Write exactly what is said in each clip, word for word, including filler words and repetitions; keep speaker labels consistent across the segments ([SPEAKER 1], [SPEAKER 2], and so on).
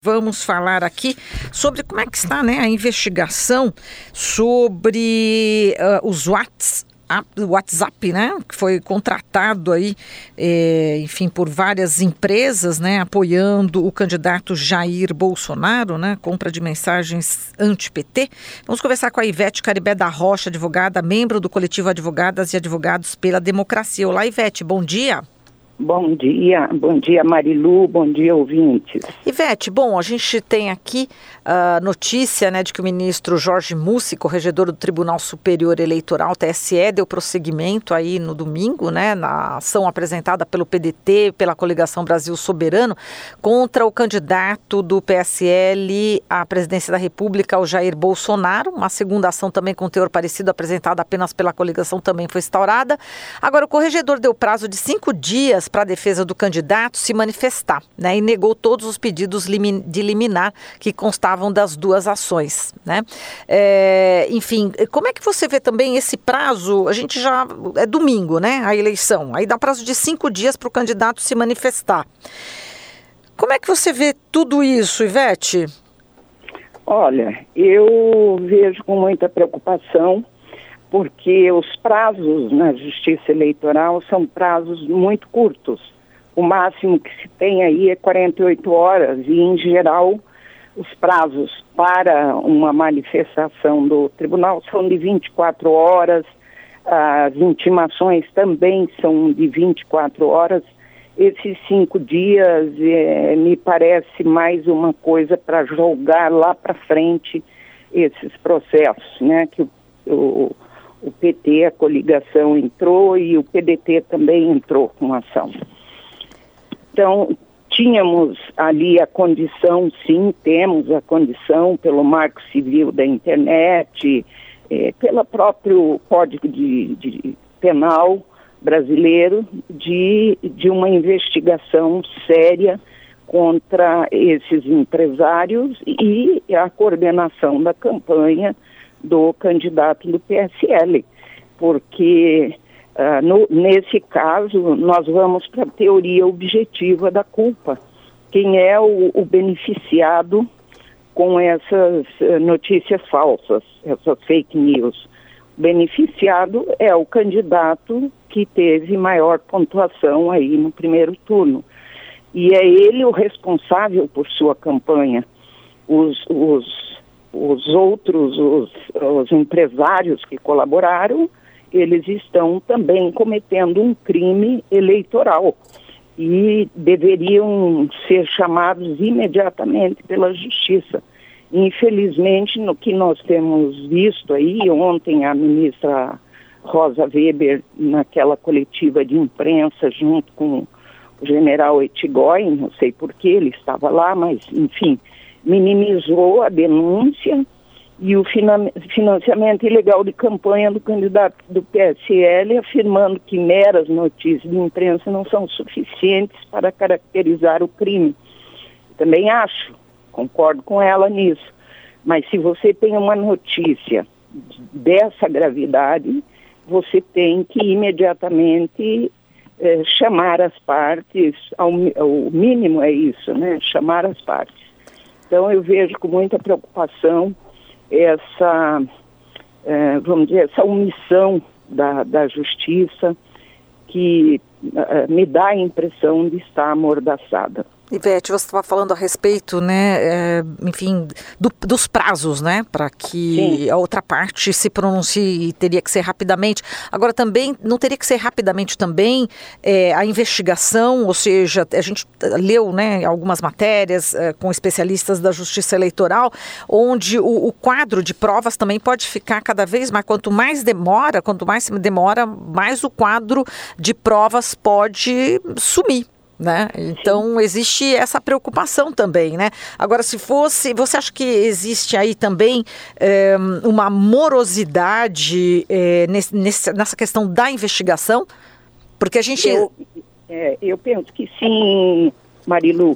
[SPEAKER 1] vamos falar aqui sobre como é que está, né, a investigação sobre uh, os WhatsApp. O WhatsApp, né, que foi contratado aí, é, enfim, por várias empresas, né, apoiando o candidato Jair Bolsonaro, né, compra de mensagens anti-P T. Vamos conversar com a Ivete Caribé da Rocha, advogada, membro do coletivo Advogadas e Advogados pela Democracia. Olá, Ivete, bom dia.
[SPEAKER 2] Bom dia, bom dia Marilu, bom dia ouvintes.
[SPEAKER 1] Ivete, bom, a gente tem aqui a uh, notícia, né, de que o ministro Jorge Mussi, corregedor do Tribunal Superior Eleitoral, T S E, deu prosseguimento aí no domingo, né, na ação apresentada pelo P D T, pela Coligação Brasil Soberano, contra o candidato do P S L à presidência da República, o Jair Bolsonaro. Uma segunda ação também com teor parecido, apresentada apenas pela coligação, também foi instaurada. Agora, o corregedor deu prazo de cinco dias para a defesa do candidato se manifestar, né, e negou todos os pedidos de liminar que constavam das duas ações, né? É, enfim, como é que você vê também esse prazo? A gente já é domingo, né, a eleição, aí dá prazo de cinco dias para o candidato se manifestar. Como é que você vê tudo isso, Ivete?
[SPEAKER 2] Olha, eu vejo com muita preocupação, porque os prazos na Justiça Eleitoral são prazos muito curtos. O máximo que se tem aí é quarenta e oito horas e, em geral, os prazos para uma manifestação do tribunal são de vinte e quatro horas, as intimações também são de vinte e quatro horas. Esses cinco dias é, me parece mais uma coisa para jogar lá para frente esses processos, né, que o, o O P T, a coligação, entrou e o P D T também entrou com ação. Então, tínhamos ali a condição, sim, temos a condição pelo Marco Civil da Internet, eh, pelo próprio Código de, de Penal brasileiro, de, de uma investigação séria contra esses empresários e a coordenação da campanha do candidato do P S L, porque uh, no, nesse caso nós vamos para a teoria objetiva da culpa. Quem é o, o beneficiado com essas uh, notícias falsas, essas fake news? O beneficiado é o candidato que teve maior pontuação aí no primeiro turno. E é ele o responsável por sua campanha. Os, os Os outros, os, os empresários que colaboraram, eles estão também cometendo um crime eleitoral e deveriam ser chamados imediatamente pela justiça. Infelizmente, no que nós temos visto aí, ontem a ministra Rosa Weber, naquela coletiva de imprensa, junto com o general Ettigóin, não sei por que ele estava lá, mas enfim, minimizou a denúncia e o financiamento ilegal de campanha do candidato do P S L, afirmando que meras notícias de imprensa não são suficientes para caracterizar o crime. Também acho, concordo com ela nisso, mas se você tem uma notícia dessa gravidade, você tem que imediatamente eh, chamar as partes, ao, ao mínimo é isso, né? Chamar as partes. Então, eu vejo com muita preocupação essa, eh, vamos dizer, essa omissão da, da justiça que eh, me dá a impressão de estar amordaçada.
[SPEAKER 1] Ivete, você estava falando a respeito, né, é, enfim, do, dos prazos, né, para que Sim. a outra parte se pronuncie, teria que ser rapidamente. Agora também, não teria que ser rapidamente também é, a investigação, ou seja, a gente leu, né, algumas matérias é, com especialistas da Justiça Eleitoral, onde o, o quadro de provas também pode ficar cada vez mais, quanto mais demora, quanto mais se demora, mais o quadro de provas pode sumir. Né? Então existe essa preocupação também, né? Agora, se fosse, você acha que existe aí também é, uma morosidade é, nesse, nessa questão da investigação? Porque a gente...
[SPEAKER 2] Eu, é, eu penso que sim, Marilu.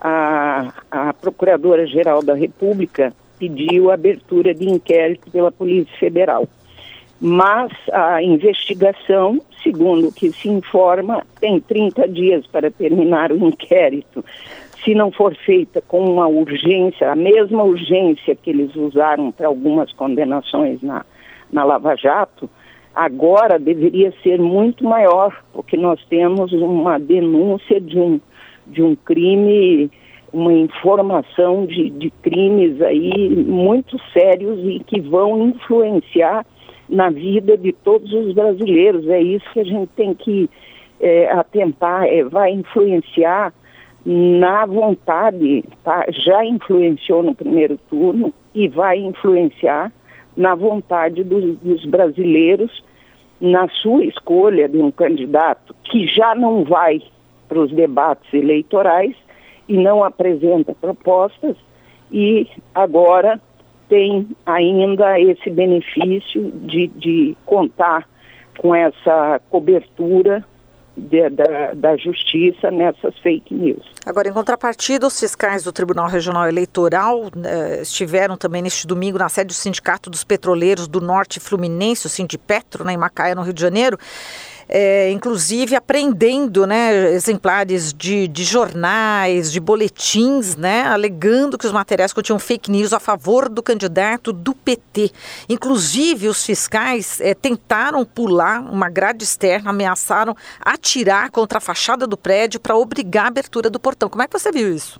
[SPEAKER 2] A, a Procuradora-Geral da República pediu a abertura de inquérito pela Polícia Federal. Mas a investigação, segundo o que se informa, tem trinta dias para terminar o inquérito. se não for feita com uma urgência, a mesma urgência que eles usaram para algumas condenações na, na Lava Jato, agora deveria ser muito maior, porque nós temos uma denúncia de um, de um crime, uma informação de, de crimes aí muito sérios e que vão influenciar na vida de todos os brasileiros. É isso que a gente tem que é, atentar, é, vai influenciar na vontade, tá? Já influenciou no primeiro turno e vai influenciar na vontade dos, dos brasileiros, na sua escolha de um candidato que já não vai para os debates eleitorais e não apresenta propostas e agora tem ainda esse benefício de, de contar com essa cobertura De, da, da justiça nessas fake news.
[SPEAKER 1] Agora, em contrapartida, os fiscais do Tribunal Regional Eleitoral eh, estiveram também neste domingo na sede do Sindicato dos Petroleiros do Norte Fluminense, o Sindipetro, né, em Macaé, no Rio de Janeiro, é, inclusive apreendendo, né, exemplares de, de jornais, de boletins, né, alegando que os materiais continham fake news a favor do candidato do P T. Inclusive, os fiscais é, tentaram pular uma grade externa, ameaçaram atirar contra a fachada do prédio para obrigar a abertura do portão. Como é que você viu isso?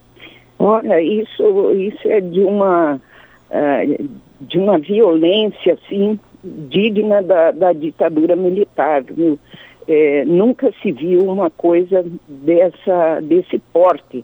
[SPEAKER 2] Olha, isso, isso é de uma, uh, de uma violência, assim, digna da, da ditadura militar, viu? É, nunca se viu uma coisa dessa, desse porte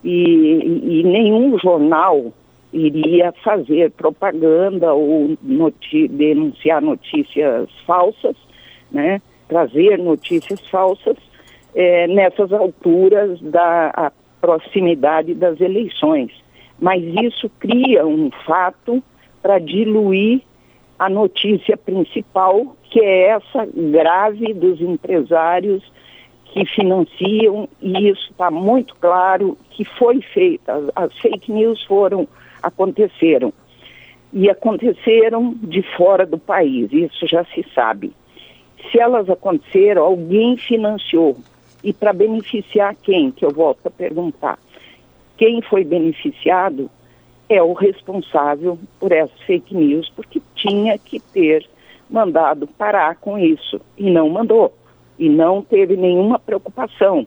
[SPEAKER 2] e, e nenhum jornal iria fazer propaganda ou noti- denunciar notícias falsas, né? Trazer notícias falsas é, nessas alturas da a proximidade das eleições. Mas isso cria um fato para diluir a notícia principal, que é essa grave dos empresários que financiam, e isso está muito claro que foi feita. As, as fake news foram, aconteceram. E aconteceram de fora do país, isso já se sabe. Se elas aconteceram, alguém financiou. E para beneficiar quem, que eu volto a perguntar? Quem foi beneficiado é o responsável por essas fake news, porque tinha que ter mandado parar com isso, e não mandou, e não teve nenhuma preocupação.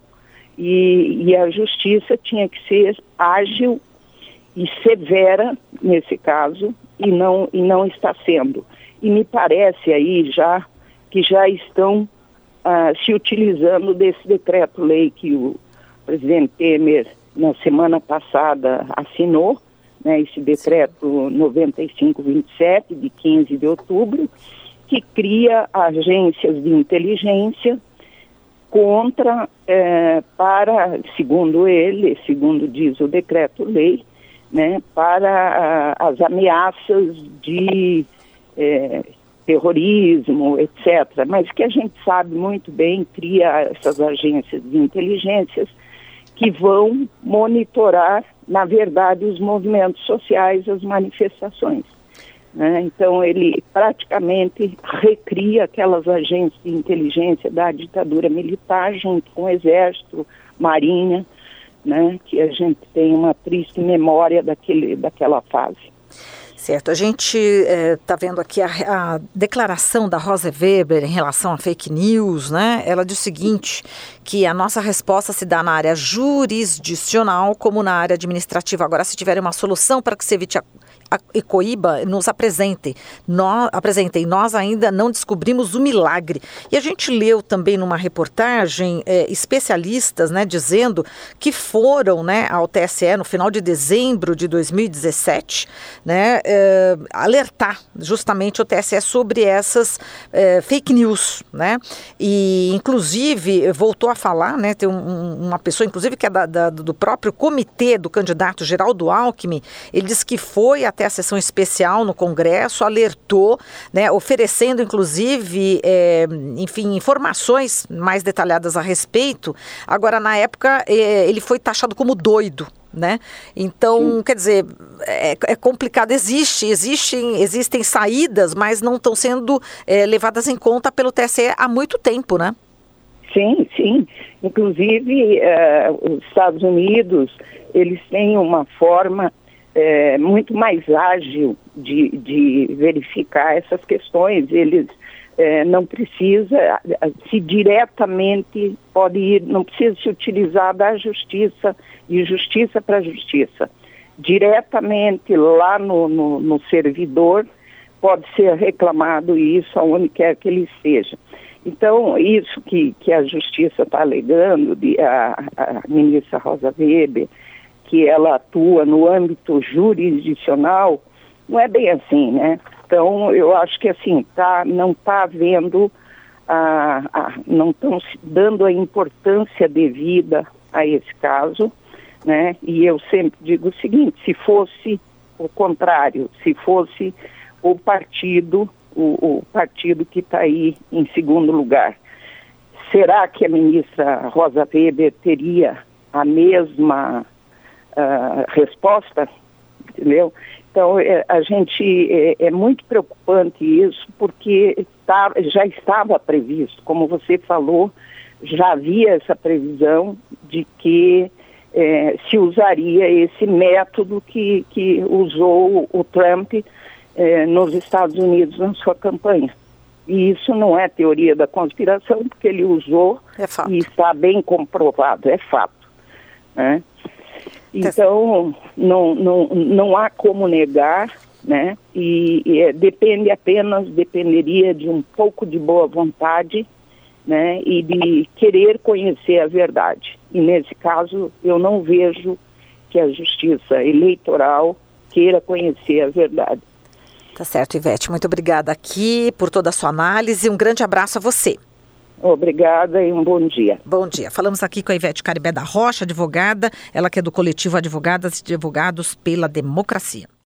[SPEAKER 2] E, e a justiça tinha que ser ágil e severa, nesse caso, e não, e não está sendo. E me parece aí já que já estão ah, se utilizando desse decreto-lei que o presidente Temer, na semana passada, assinou, né, esse decreto noventa e cinco vinte e sete, de quinze de outubro, que cria agências de inteligência contra, eh, para, segundo ele, segundo diz o decreto-lei, né, para ah, as ameaças de eh, terrorismo, etcétera. Mas que a gente sabe muito bem, cria essas agências de inteligências que vão monitorar, na verdade, os movimentos sociais, as manifestações. Né? Então, ele praticamente recria aquelas agências de inteligência da ditadura militar, junto com o Exército, Marinha, né? Que a gente tem uma triste memória daquele, daquela fase.
[SPEAKER 1] Certo, a gente está é, vendo aqui a, a declaração da Rosa Weber em relação a fake news, né? Ela diz o seguinte, que a nossa resposta se dá na área jurisdicional como na área administrativa. Agora, se tiver uma solução para que se evite a e coíba, nos apresentem. Nós, apresentem. Nós ainda não descobrimos o milagre. E a gente leu também numa reportagem é, especialistas, né, dizendo que foram, né, ao T S E no final de dezembro de dois mil e dezessete, né, é, alertar justamente o T S E sobre essas é, fake news, né? E inclusive voltou a falar, né, tem um, uma pessoa inclusive que é da, da, do próprio comitê do candidato Geraldo Alckmin, ele disse que foi até a sessão especial no Congresso, alertou, né, oferecendo inclusive, é, enfim, informações mais detalhadas a respeito. Agora, na época, é, ele foi taxado como doido, né? Então, Sim. quer dizer, é, é complicado, existe, existem, existem saídas, mas não estão sendo é, levadas em conta pelo T S E há muito tempo, né?
[SPEAKER 2] Sim, sim. Inclusive, uh, os Estados Unidos, eles têm uma forma uh, muito mais ágil de, de verificar essas questões. Eles uh, não precisa se diretamente, pode ir, não precisa se utilizar da justiça, de justiça para justiça. Diretamente lá no, no, no servidor, pode ser reclamado isso aonde quer que ele esteja. Então, isso que, que a Justiça está alegando, de, a, a ministra Rosa Weber, que ela atua no âmbito jurisdicional, não é bem assim, né? Então, eu acho que assim, tá, não está havendo, a, a, não estão dando a importância devida a esse caso, né? E eu sempre digo o seguinte, se fosse o contrário, se fosse o partido, o, o partido que está aí em segundo lugar. Será que a ministra Rosa Weber teria a mesma uh, resposta? Entendeu? Então, é, a gente, é, é muito preocupante isso, porque tá, já estava previsto, como você falou, já havia essa previsão de que é, se usaria esse método que, que usou o Trump É, nos Estados Unidos na sua campanha. E isso não é teoria da conspiração, porque ele usou
[SPEAKER 1] é fato.
[SPEAKER 2] E está bem comprovado, é fato. Né? Então, não, não, não há como negar, né? E, e é, depende apenas, dependeria de um pouco de boa vontade, né? E de querer conhecer a verdade. E nesse caso, eu não vejo que a Justiça Eleitoral queira conhecer a verdade.
[SPEAKER 1] Tá certo, Ivete. Muito obrigada aqui por toda a sua análise. Um grande abraço a você.
[SPEAKER 2] Obrigada e um bom dia.
[SPEAKER 1] Bom dia. Falamos aqui com a Ivete Caribé da Rocha, advogada, ela que é do coletivo Advogadas e Advogados pela Democracia.